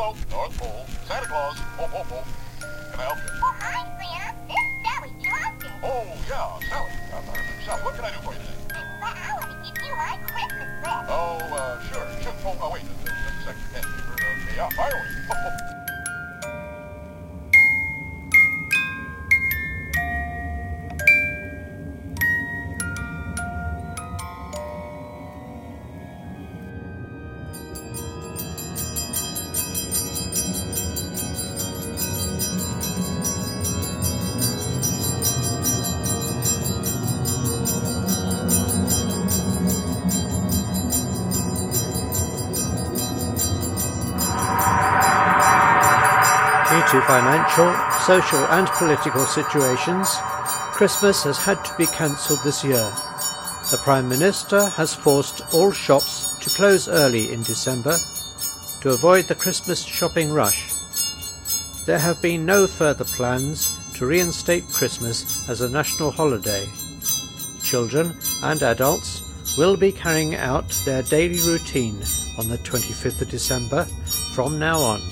South, North Pole, Santa Claus, ho, ho, ho. Can I help you? Oh, hi, Santa. This is Sally Johnson. Oh, yeah, Sally. Sally, what can I do for you today? Well, I want to give you my Christmas present. Oh, sure. Oh, wait, just a second. Pen paper. Okay, yeah, fire away. Ho, ho. Due to financial, social and political situations, Christmas has had to be cancelled this year. The Prime Minister has forced all shops to close early in December to avoid the Christmas shopping rush. There have been no further plans to reinstate Christmas as a national holiday. Children and adults will be carrying out their daily routine on the 25th of December from now on.